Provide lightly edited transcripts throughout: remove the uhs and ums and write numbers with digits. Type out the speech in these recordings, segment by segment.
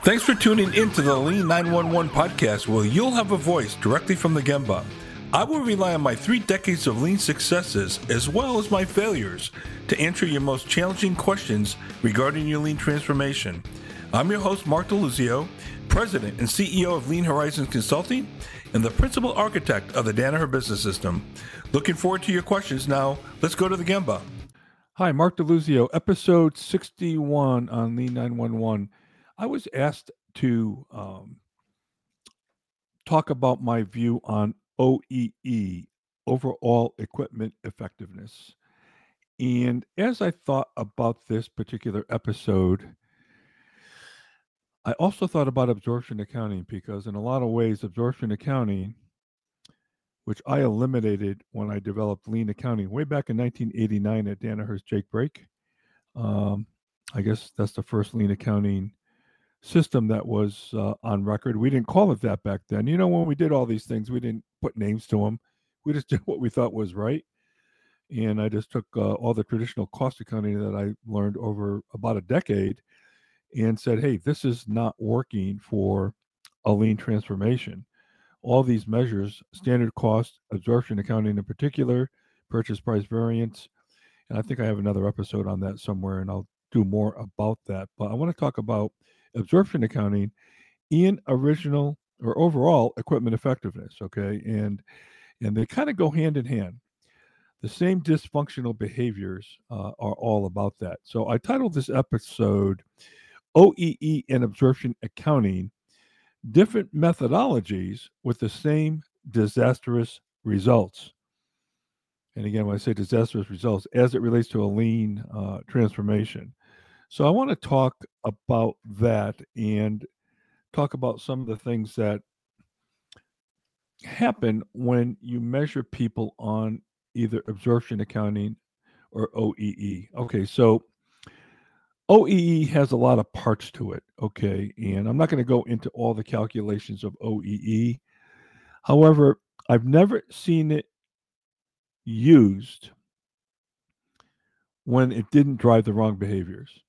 Thanks for tuning in to the Lean 911 podcast, where you'll have a voice directly from the Gemba. I will rely on my 3 decades of Lean successes as well as my failures to answer your most challenging questions regarding your Lean transformation. I'm your host, Mark DeLuzio, President and CEO of Lean Horizons Consulting and the Principal Architect of the Danaher Business System. Looking forward to your questions. Now, let's go to the Gemba. Hi, Mark DeLuzio, episode 61 on Lean 911. I was asked to talk about my view on OEE, overall equipment effectiveness. And as I thought about this particular episode, I also thought about absorption accounting, because in a lot of ways, absorption accounting, which I eliminated when I developed lean accounting way back in 1989 at Danaher's Jake Brake. I guess that's the first lean accounting system that was on record. We didn't call it that back then. You know, when we did all these things, we didn't put names to them. We just did what we thought was right. And I just took all the traditional cost accounting that I learned over about a decade and said, hey, this is not working for a lean transformation. All these measures, standard cost, absorption accounting in particular, purchase price variance, and I think I have another episode on that somewhere, and I'll do more about that. But I want to talk about absorption accounting in original or overall equipment effectiveness, okay? And they kind of go hand in hand. The same dysfunctional behaviors are all about that. So I titled this episode OEE and Absorption Accounting, Different Methodologies with the Same Disastrous Results. And again, when I say disastrous results, as it relates to a lean transformation. So I want to talk about that and talk about some of the things that happen when you measure people on either absorption accounting or OEE. Okay, so OEE has a lot of parts to it, okay? And I'm not going to go into all the calculations of OEE. However, I've never seen it used when it didn't drive the wrong behaviors.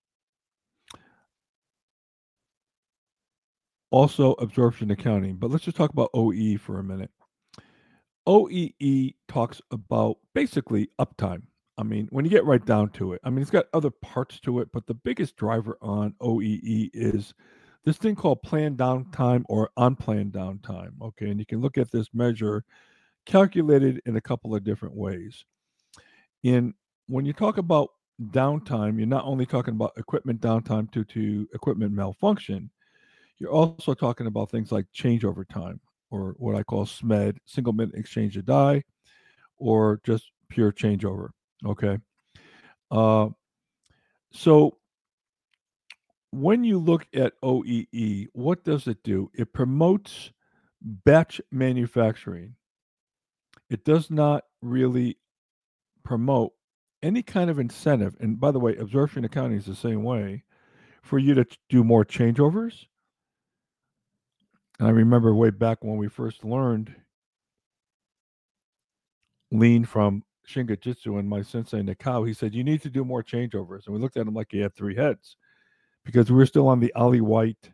Also, absorption accounting. But let's just talk about OEE for a minute. OEE talks about basically uptime. I mean, when you get right down to it, I mean, it's got other parts to it, but the biggest driver on OEE is this thing called planned downtime or unplanned downtime. Okay. And you can look at this measure calculated in a couple of different ways. When you talk about downtime, you're not only talking about equipment downtime due to equipment malfunction, you're also talking about things like changeover time, or what I call SMED, single minute exchange of die, or just pure changeover. Okay. So when you look at OEE, what does it do? It promotes batch manufacturing. It does not really promote any kind of incentive. And by the way, absorption accounting is the same way, for you to do more changeovers. And I remember way back when we first learned lean from Shingijutsu and my sensei Nikao, he said, you need to do more changeovers. And we looked at him like he had 3 heads, because we were still on the Ollie White,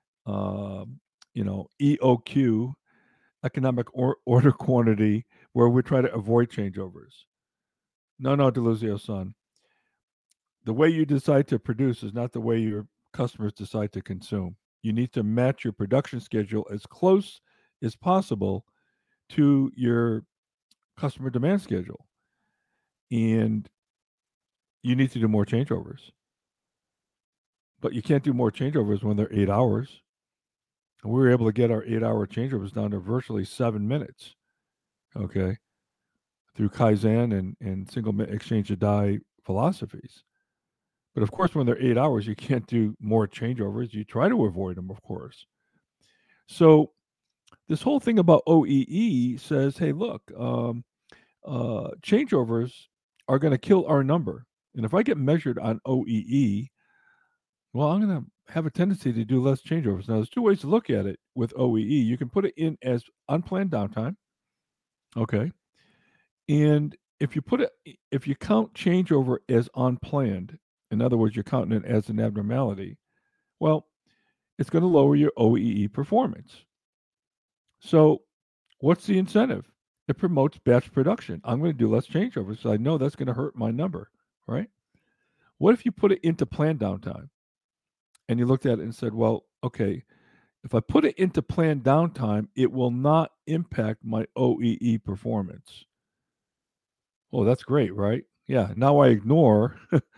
EOQ, economic order quantity, where we try to avoid changeovers. No, DeLuzio-san. The way you decide to produce is not the way your customers decide to consume. You need to match your production schedule as close as possible to your customer demand schedule. And you need to do more changeovers. But you can't do more changeovers when they're 8 hours. And we were able to get our 8-hour changeovers down to virtually 7 minutes, okay, through Kaizen and single exchange of die philosophies. But of course, when they're 8 hours, you can't do more changeovers. You try to avoid them, of course. So this whole thing about OEE says, hey, look, changeovers are going to kill our number. And if I get measured on OEE, well, I'm going to have a tendency to do less changeovers. Now, there's 2 ways to look at it with OEE. You can put it in as unplanned downtime, okay? And if you count changeover as unplanned, in other words, you're counting it as an abnormality, well, it's going to lower your OEE performance. So, what's the incentive? It promotes batch production. I'm going to do less changeovers, so I know that's going to hurt my number, right? What if you put it into planned downtime and you looked at it and said, well, okay, if I put it into planned downtime, it will not impact my OEE performance. Oh, that's great, right? Yeah. Now I ignore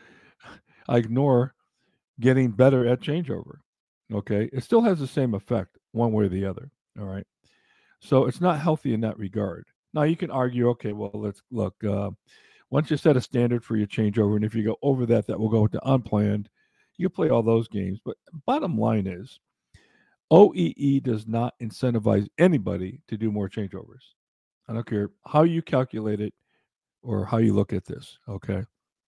getting better at changeover. Okay. It still has the same effect one way or the other. All right. So it's not healthy in that regard. Now you can argue, okay, well, let's look. Once you set a standard for your changeover, and if you go over that, that will go into unplanned. You can play all those games. But bottom line is, OEE does not incentivize anybody to do more changeovers. I don't care how you calculate it or how you look at this. Okay.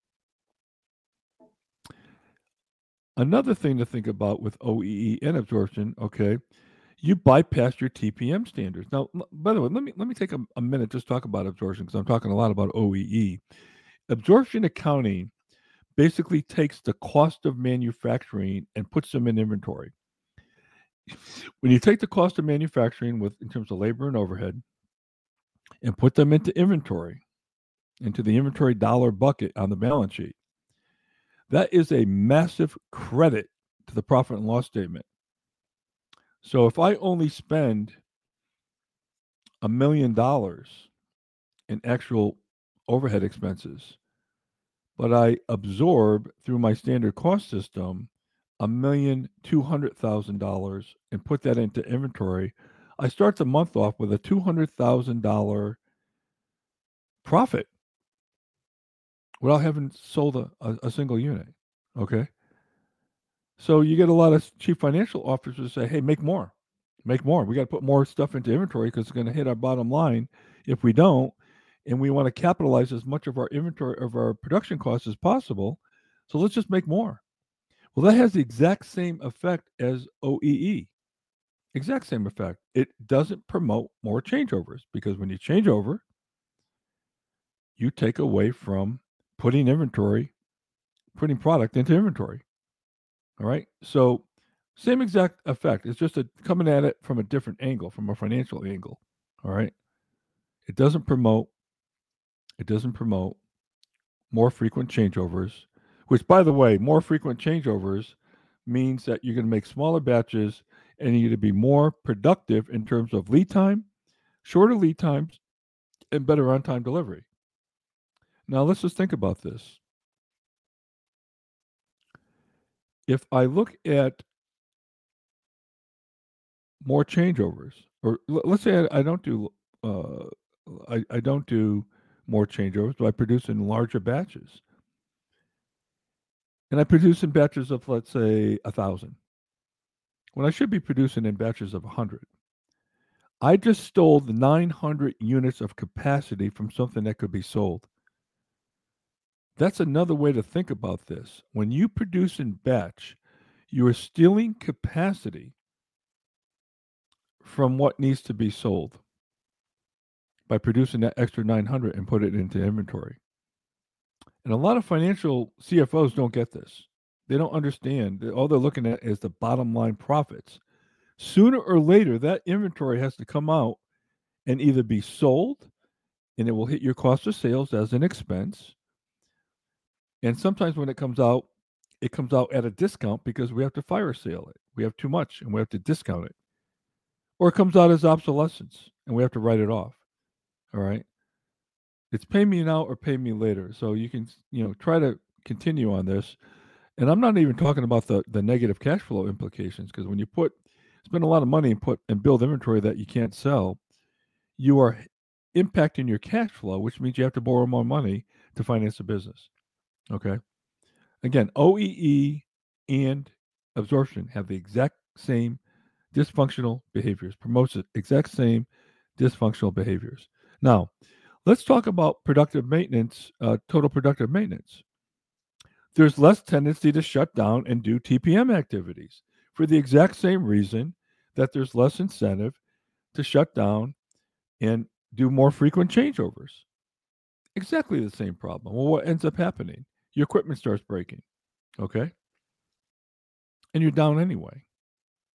Another thing to think about with OEE and absorption, okay, you bypass your TPM standards. Now, by the way, let me take a minute just talk about absorption because I'm talking a lot about OEE. Absorption accounting basically takes the cost of manufacturing and puts them in inventory. When you take the cost of manufacturing with in terms of labor and overhead and put them into inventory, into the inventory dollar bucket on the balance sheet, that is a massive credit to the profit and loss statement. So if I only spend $1 million in actual overhead expenses, but I absorb through my standard cost system $1,200,000 and put that into inventory, I start the month off with a $200,000 profit without having sold a single unit. Okay. So you get a lot of chief financial officers say, hey, make more. Make more. We got to put more stuff into inventory because it's going to hit our bottom line if we don't. And we want to capitalize as much of our inventory, of our production costs as possible. So let's just make more. Well, that has the exact same effect as OEE. Exact same effect. It doesn't promote more changeovers because when you change over, you take away from putting product into inventory. All right. So same exact effect. It's just coming at it from a different angle, from a financial angle. All right. It doesn't promote. It doesn't promote more frequent changeovers. Which, by the way, more frequent changeovers means that you're going to make smaller batches and you're going to be more productive in terms of lead time, shorter lead times, and better on time delivery. Now, let's just think about this. If I look at more changeovers, or let's say I don't do, I don't do more changeovers, but I produce in larger batches, and I produce in batches of let's say 1,000, when I should be producing in batches of 100. I just stole the 900 units of capacity from something that could be sold. That's another way to think about this. When you produce in batch, you are stealing capacity from what needs to be sold by producing that extra 900 and put it into inventory. And a lot of financial CFOs don't get this. They don't understand. All they're looking at is the bottom line profits. Sooner or later, that inventory has to come out and either be sold and it will hit your cost of sales as an expense. And sometimes when it comes out at a discount because we have to fire sale it. We have too much and we have to discount it. Or it comes out as obsolescence and we have to write it off. All right. It's pay me now or pay me later. So you can, try to continue on this. And I'm not even talking about the negative cash flow implications because when you spend a lot of money and build inventory that you can't sell, you are impacting your cash flow, which means you have to borrow more money to finance the business. Okay. Again, OEE and absorption have the exact same dysfunctional behaviors, promotes the exact same dysfunctional behaviors. Now, let's talk about productive maintenance, total productive maintenance. There's less tendency to shut down and do TPM activities for the exact same reason that there's less incentive to shut down and do more frequent changeovers. Exactly the same problem. Well, what ends up happening? Your equipment starts breaking, okay? And you're down anyway.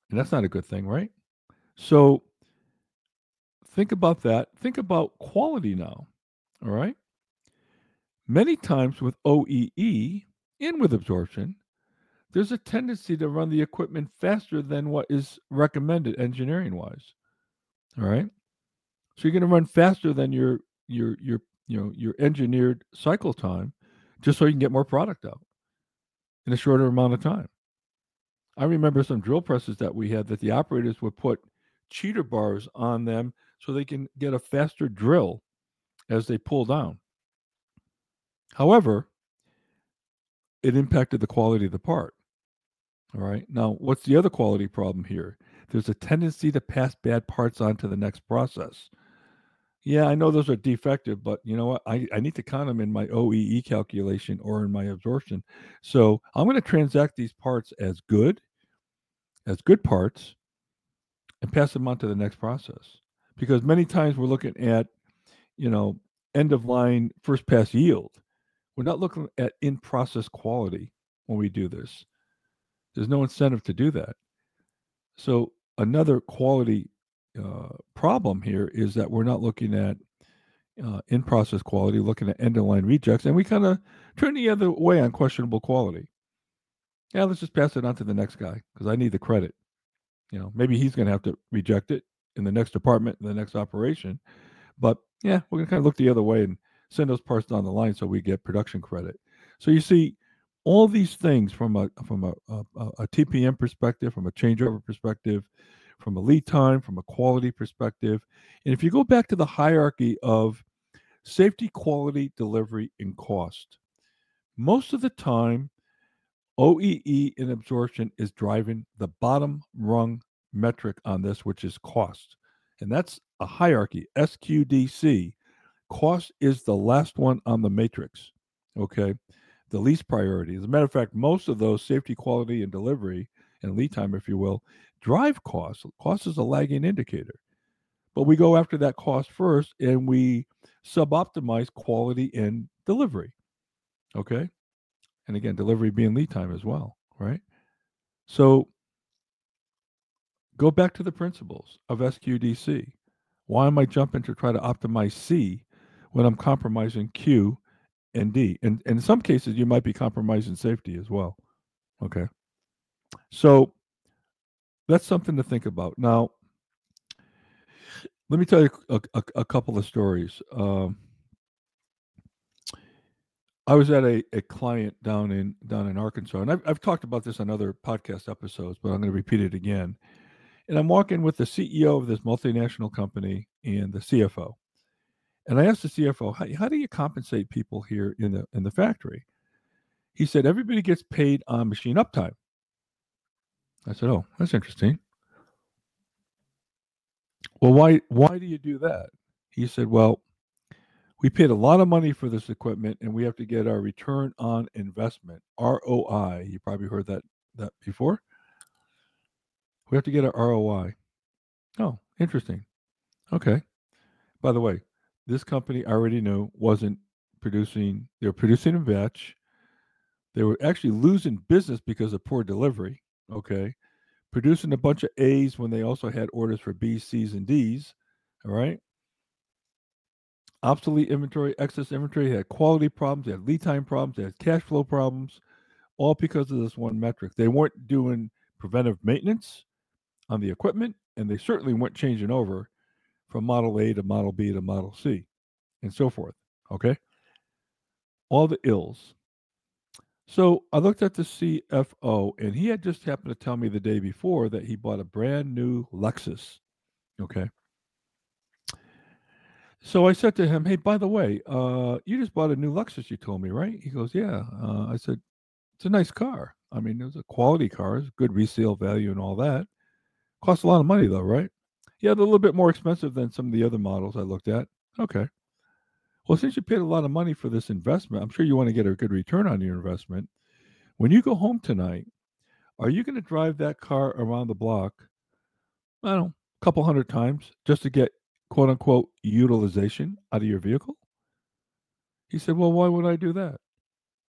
And that's not a good thing, right? So think about that. Think about quality now. All right. Many times with OEE and with absorption, there's a tendency to run the equipment faster than what is recommended engineering wise. All right. So you're going to run faster than your your engineered cycle time just so you can get more product out in a shorter amount of time. I remember some drill presses that we had that the operators would put cheater bars on them so they can get a faster drill as they pull down. However, it impacted the quality of the part. All right. Now, what's the other quality problem here? There's a tendency to pass bad parts on to the next process. Yeah, I know those are defective, but you know what? I need to count them in my OEE calculation or in my absorption. So I'm going to transact these parts as good parts, and pass them on to the next process. Because many times we're looking at, you know, end of line first pass yield. We're not looking at in process quality when we do this. There's no incentive to do that. So another quality problem here is that we're not looking at in process quality, looking at end of line rejects, and we kind of turn the other way on questionable quality. Yeah, let's just pass it on to the next guy because I need the credit. Maybe he's going to have to reject it in the next department, in the next operation. But yeah, we're going to kind of look the other way and send those parts down the line so we get production credit. So you see, all these things from a TPM perspective, from a changeover perspective, from a lead time, from a quality perspective, and if you go back to the hierarchy of safety, quality, delivery, and cost, most of the time OEE and absorption is driving the bottom rung metric on this, which is cost. And that's a hierarchy, SQDC. Cost is the last one on the matrix, okay? The least priority. As a matter of fact, most of those safety, quality, and delivery, and lead time, if you will, drive cost. Cost is a lagging indicator. But we go after that cost first and we suboptimize quality and delivery, okay? And again, delivery being lead time as well, right? So go back to the principles of SQDC. Why am I jumping to try to optimize C when I'm compromising Q and D? And in some cases, you might be compromising safety as well. Okay. So that's something to think about. Now, let me tell you a couple of stories. I was at a client down in Arkansas, and I've talked about this on other podcast episodes, but I'm going to repeat it again. And I'm walking with the CEO of this multinational company and the CFO. And I asked the CFO, how do you compensate people here in the factory? He said, everybody gets paid on machine uptime. I said, oh, that's interesting. Well, why do you do that? He said, well, we paid a lot of money for this equipment and we have to get our return on investment, ROI. You probably heard that before. We have to get our ROI. Oh, interesting. Okay. By the way, this company I already knew wasn't producing, they were producing in batch. They were actually losing business because of poor delivery. Okay. Producing a bunch of A's when they also had orders for B's, C's, and D's. All right. Obsolete inventory, excess inventory, they had quality problems, they had lead time problems, they had cash flow problems, all because of this one metric. They weren't doing preventive maintenance on the equipment, and they certainly weren't changing over from Model A to Model B to Model C and so forth. Okay. All the ills. So I looked at the CFO, and he had just happened to tell me the day before that he bought a brand new Lexus. Okay. So I said to him, "Hey, by the way, you just bought a new Lexus. You told me, right?" He goes, "Yeah." I said, "It's a nice car. I mean, it was a quality car. It's good resale value and all that. Costs a lot of money, though, right?" "Yeah, they're a little bit more expensive than some of the other models I looked at." "Okay. Well, since you paid a lot of money for this investment, I'm sure you want to get a good return on your investment. When you go home tonight, are you going to drive that car around the block, I don't know, a couple hundred times just to get quote unquote utilization out of your vehicle?" He said, "Well, why would I do that?"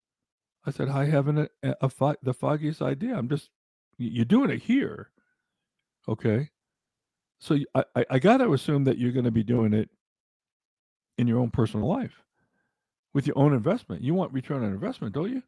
I said, "I haven't the foggiest idea. I'm just, you're doing it here. Okay. So I got to assume that you're going to be doing it in your own personal life with your own investment. You want return on investment, don't you?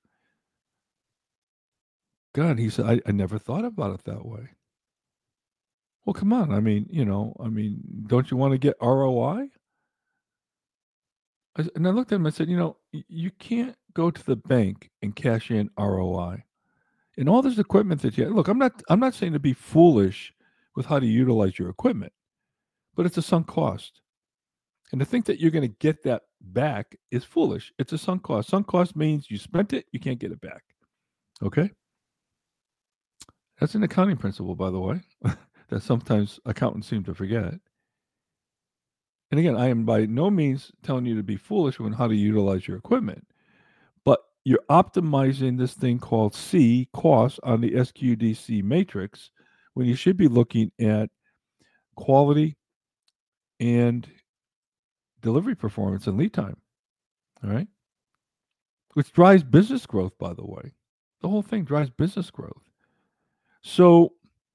God, he said, I never thought about it that way. Well, come on. Don't you want to get ROI? And I looked at him and I said, you can't go to the bank and cash in ROI. And all this equipment that you look, I'm not saying to be foolish with how to utilize your equipment, but it's a sunk cost. And to think that you're going to get that back is foolish. It's a sunk cost. Sunk cost means you spent it, you can't get it back. Okay? That's an accounting principle, by the way, that sometimes accountants seem to forget. And again, I am by no means telling you to be foolish on how to utilize your equipment, but you're optimizing this thing called C, cost, on the SQDC matrix when you should be looking at quality and delivery performance and lead time. All right. Which drives business growth, by the way. The whole thing drives business growth. So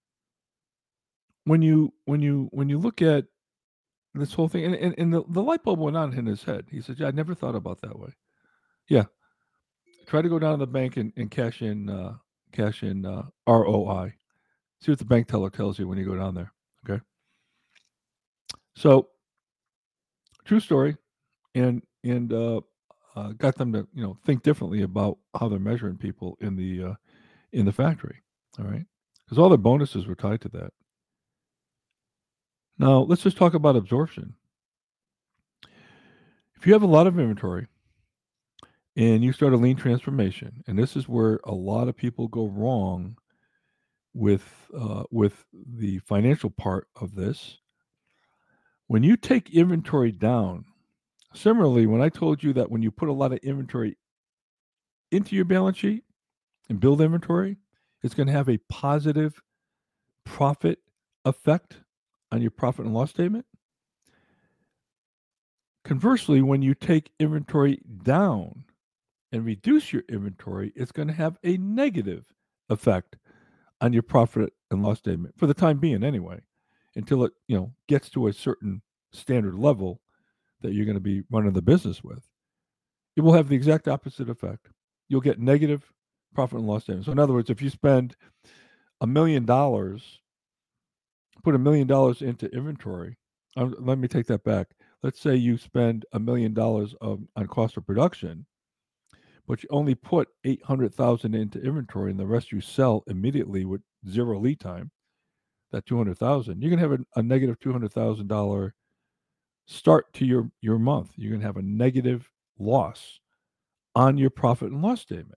when you look at this whole thing, and the light bulb went on in his head. He said, "Yeah, I never thought about that way." Yeah, try to go down to the bank and cash in ROI. See what the bank teller tells you when you go down there. Okay, so true story, and got them to think differently about how they're measuring people in the factory. All right, because all their bonuses were tied to that. Now let's just talk about absorption. If you have a lot of inventory and you start a lean transformation, and this is where a lot of people go wrong with the financial part of this. When you take inventory down, similarly, when I told you that when you put a lot of inventory into your balance sheet and build inventory, it's going to have a positive profit effect on your profit and loss statement. Conversely, when you take inventory down and reduce your inventory, it's going to have a negative effect on your profit and loss statement for the time being anyway, until it gets to a certain standard level that you're going to be running the business with. It will have the exact opposite effect. You'll get negative profit and loss statement. So in other words, if you spend $1 million, put $1 million into inventory, let me take that back. Let's say you spend $1 million on cost of production, but you only put 800,000 into inventory, and the rest you sell immediately with zero lead time. That 200,000, you're gonna have a negative $200,000 start to your month. You're gonna have a negative loss on your profit and loss statement.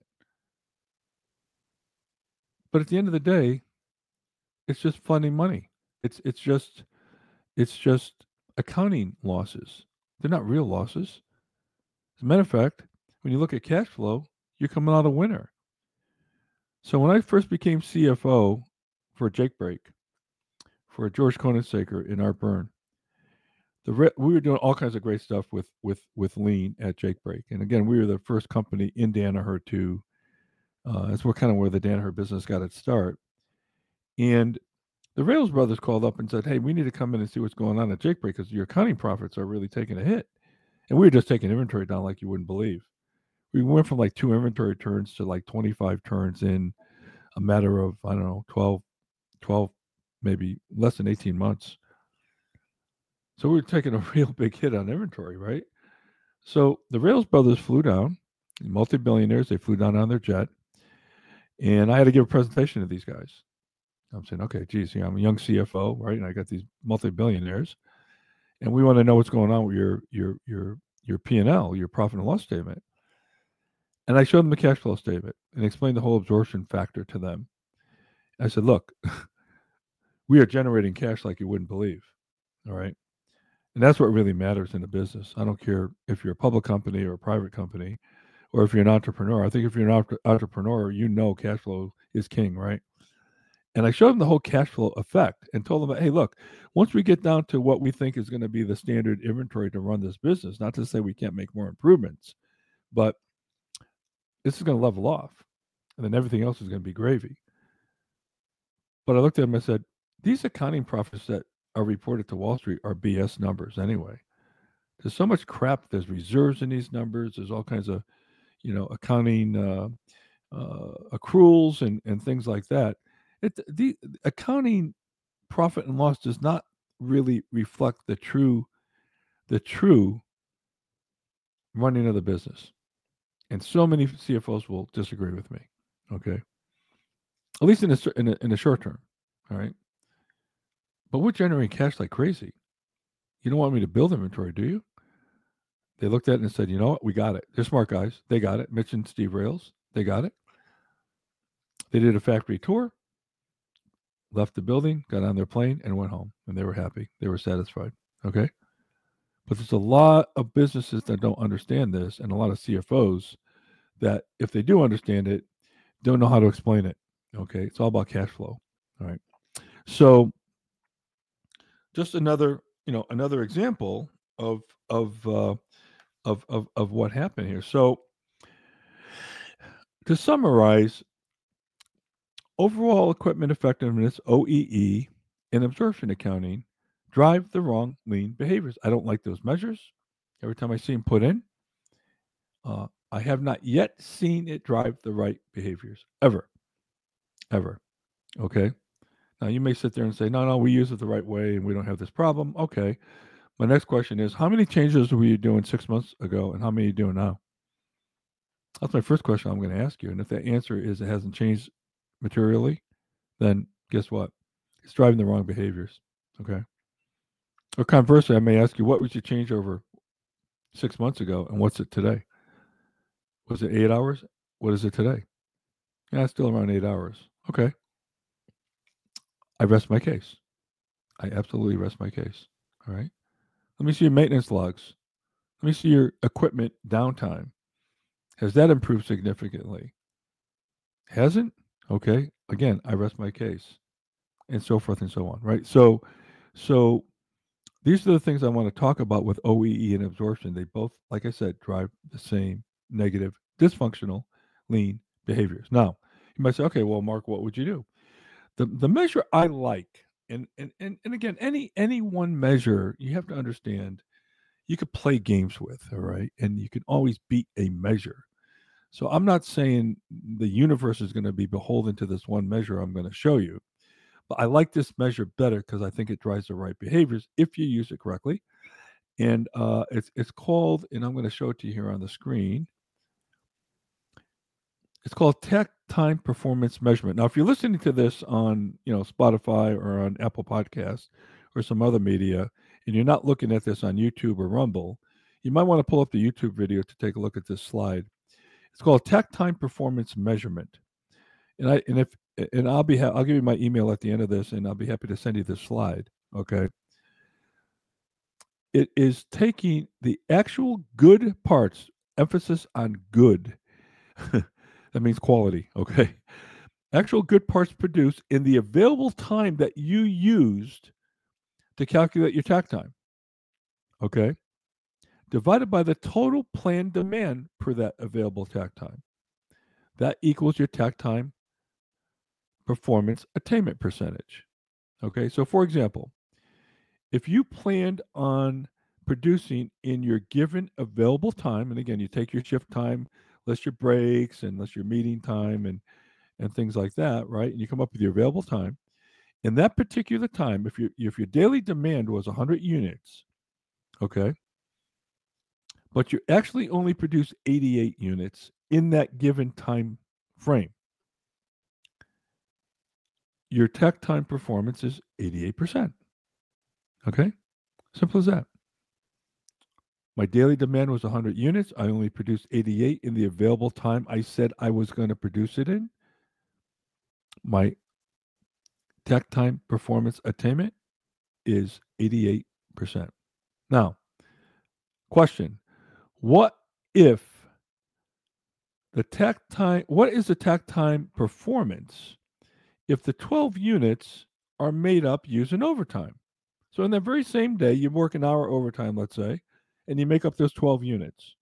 But at the end of the day, it's just funding money. It's just accounting losses. They're not real losses. As a matter of fact, when you look at cash flow, you're coming out a winner. So when I first became CFO for Jake Break, for George Konensaker and Art Byrne, we were doing all kinds of great stuff with lean at Jake Break. And again, we were the first company in Danaher to. That's where the Danaher business got its start. And the Rails brothers called up and said, "Hey, we need to come in and see what's going on at Jake Break because your accounting profits are really taking a hit." And we were just taking inventory down like you wouldn't believe. We went from like 2 inventory turns to like 25 turns in a matter of, I don't know, 12, maybe less than 18 months. So we were taking a real big hit on inventory, right? So the Rails brothers flew down, multi-billionaires. They flew down on their jet, and I had to give a presentation to these guys. I'm saying, okay, geez, I'm a young CFO, right? And I got these multi-billionaires, and we want to know what's going on with your P&L, your profit and loss statement. And I showed them the cash flow statement and explained the whole absorption factor to them. I said, look, we are generating cash like you wouldn't believe. All right. And that's what really matters in a business. I don't care if you're a public company or a private company or if you're an entrepreneur. I think if you're an entrepreneur, cash flow is king, right? And I showed them the whole cash flow effect and told them, hey, look, once we get down to what we think is going to be the standard inventory to run this business, not to say we can't make more improvements, but this is going to level off. And then everything else is going to be gravy. But I looked at them and I said, these accounting profits that are reported to Wall Street are BS numbers anyway. There's so much crap. There's reserves in these numbers. There's all kinds of, accounting accruals and things like that. The accounting profit and loss does not really reflect the true running of the business. And so many CFOs will disagree with me. Okay, at least in the short term. All right, but we're generating cash like crazy. You don't want me to build inventory, do you? They looked at it and said, you know what, we got it. They're smart guys. They got it. Mitch and Steve Rails, they got it. They did a factory tour, left the building, got on their plane, and went home. And they were happy. They were satisfied. Okay. But there's a lot of businesses that don't understand this, and a lot of CFOs that, if they do understand it, don't know how to explain it. Okay. It's all about cash flow. All right. So, just another example of of uh, of what happened here. So, to summarize, overall equipment effectiveness (OEE) and absorption accounting drive the wrong lean behaviors. I don't like those measures. Every time I see them put in, I have not yet seen it drive the right behaviors ever, ever. Okay. Now you may sit there and say, "No, no, we use it the right way, and we don't have this problem." Okay. My next question is, how many changes were you doing 6 months ago, and how many are you doing now? That's my first question I'm going to ask you. And if the answer is it hasn't changed materially, then guess what? It's driving the wrong behaviors. Okay. Or conversely, I may ask you, what would you change over 6 months ago, and what's it today? Was it 8 hours? What is it today? Yeah, it's still around 8 hours. Okay. I rest my case. I absolutely rest my case. All right. Let me see your maintenance logs. Let me see your equipment downtime. Has that improved significantly? Hasn't? Okay. Again, I rest my case, and so forth and so on. Right. So these are the things I want to talk about with OEE and absorption. They both, like I said, drive the same negative, dysfunctional, lean behaviors. Now, you might say, okay, well, Mark, what would you do? The measure I like, and again, any one measure, you have to understand, you could play games with, all right, and you can always beat a measure. So I'm not saying the universe is going to be beholden to this one measure I'm going to show you, but I like this measure better because I think it drives the right behaviors if you use it correctly. And it's called, and I'm going to show it to you here on the screen. It's called Tech Time Performance Measurement. Now, if you're listening to this on Spotify or on Apple Podcasts or some other media, and you're not looking at this on YouTube or Rumble, you might want to pull up the YouTube video to take a look at this slide. It's called Tech Time Performance Measurement, and I'll give you my email at the end of this, and I'll be happy to send you this slide. Okay. It is taking the actual good parts, emphasis on good. That means quality, okay? Actual good parts produced in the available time that you used to calculate your takt time, okay? Divided by the total planned demand per that available takt time. That equals your takt time performance attainment percentage. Okay, so for example, if you planned on producing in your given available time, and again, you take your shift time, less your breaks, and less your meeting time, and things like that, right? And you come up with your available time. In that particular time, if your daily demand was 100 units, okay, but you actually only produce 88 units in that given time frame, your takt time performance is 88%. Okay, simple as that. My daily demand was 100 units. I only produced 88 in the available time I said I was going to produce it in. My takt time performance attainment is 88%. Now, question: what if what is the takt time performance if the 12 units are made up using overtime? So in that very same day, you work an hour overtime, let's say, and you make up those 12 units.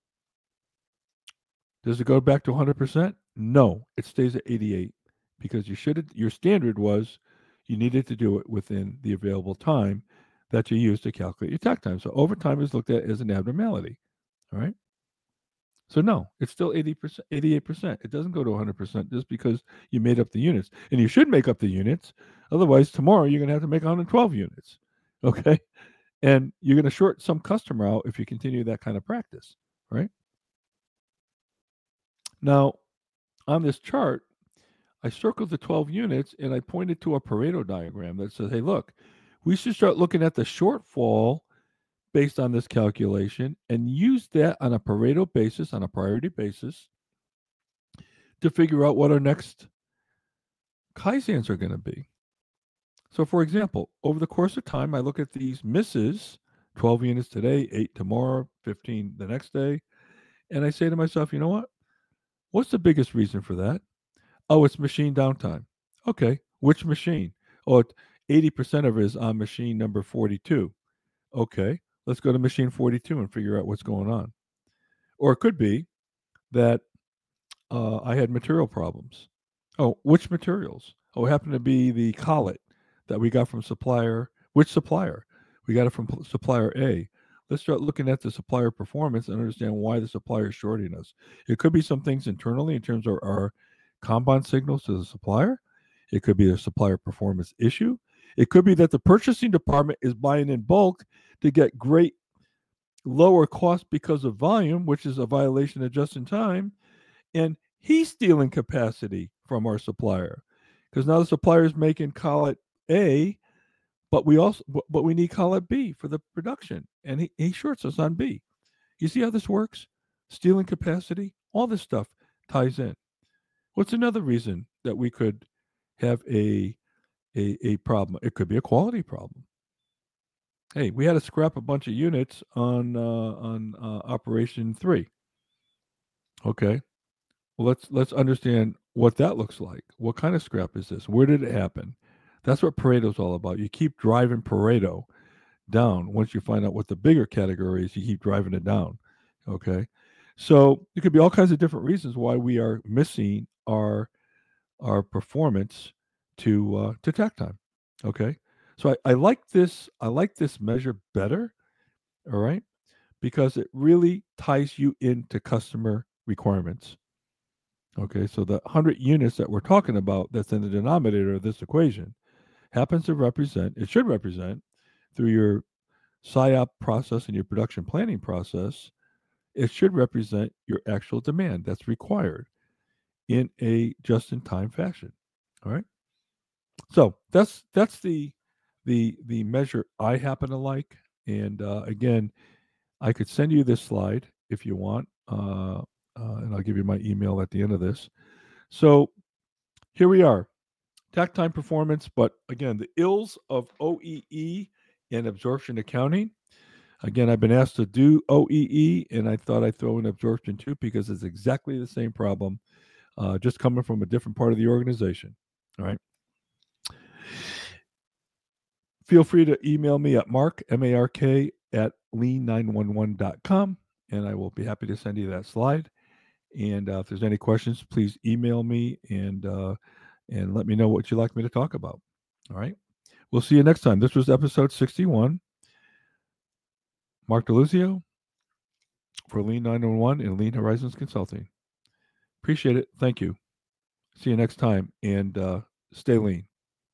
Does it go back to 100%? No, it stays at 88 because your standard was You needed to do it within the available time that you use to calculate your takt time. So overtime is looked at as an abnormality. All right. So no, it's still 80%, 88%. It doesn't go to 100% just because you made up the units. And you should make up the units. Otherwise, tomorrow you're going to have to make 112 units. Okay. And you're going to short some customer out if you continue that kind of practice. Right. Now, on this chart, I circled the 12 units and I pointed to a Pareto diagram that says, hey, look, we should start looking at the shortfall based on this calculation and use that on a Pareto basis, on a priority basis, to figure out what our next Kaizens are going to be. So, for example, over the course of time, I look at these misses, 12 units today, 8 tomorrow, 15 the next day, and I say to myself, you know what? What's the biggest reason for that? Oh, it's machine downtime. Okay, which machine? Oh, 80% of it is on machine number 42. Okay, let's go to machine 42 and figure out what's going on. Or it could be that I had material problems. Oh, which materials? Oh, it happened to be the collet that we got from supplier. Which supplier? We got it from supplier A. Let's start looking at the supplier performance and understand why the supplier is shorting us. It could be some things internally in terms of our Kanban signals to the supplier. It could be a supplier performance issue. It could be that the purchasing department is buying in bulk to get great lower cost because of volume, which is a violation of just in time. And he's stealing capacity from our supplier because now the supplier is making collet A, but we need collet B for the production, and he shorts us on B. You see how this works? Stealing capacity, all this stuff ties in. What's another reason that we could have a problem? It could be a quality problem. Hey, we had to scrap a bunch of units on Operation 3. Okay, well let's understand what that looks like. What kind of scrap is this? Where did it happen? That's what Pareto's all about. You keep driving Pareto down. Once you find out what the bigger category is, you keep driving it down. Okay, so there could be all kinds of different reasons why we are missing our performance to takt time. Okay, so I like this. I like this measure better. All right, because it really ties you into customer requirements. Okay, so the 100 units that we're talking about that's in the denominator of this equation happens to represent, it should represent, through your PSYOP process and your production planning process, it should represent your actual demand that's required in a just-in-time fashion. All right. So that's the measure I happen to like. And again, I could send you this slide if you want, and I'll give you my email at the end of this. So here we are, takt time performance, but again, the ills of OEE and absorption accounting. Again, I've been asked to do OEE, and I thought I'd throw in absorption too because it's exactly the same problem, just coming from a different part of the organization. All right. Feel free to email me at mark, M-A-R-K, at lean911.com, and I will be happy to send you that slide. And if there's any questions, please email me and let me know what you'd like me to talk about. All right. We'll see you next time. This was episode 61. Mark DeLuzio for Lean 911 and Lean Horizons Consulting. Appreciate it. Thank you. See you next time, and stay lean.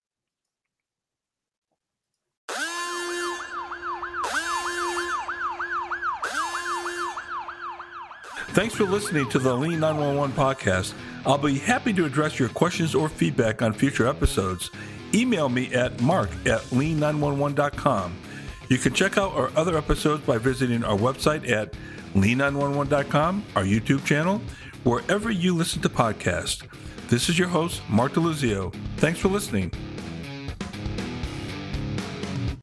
Thanks for listening to the Lean 911 podcast. I'll be happy to address your questions or feedback on future episodes. Email me at mark@lean911.com. You can check out our other episodes by visiting our website at lean911.com, our YouTube channel, wherever you listen to podcasts. This is your host, Mark DeLuzio. Thanks for listening.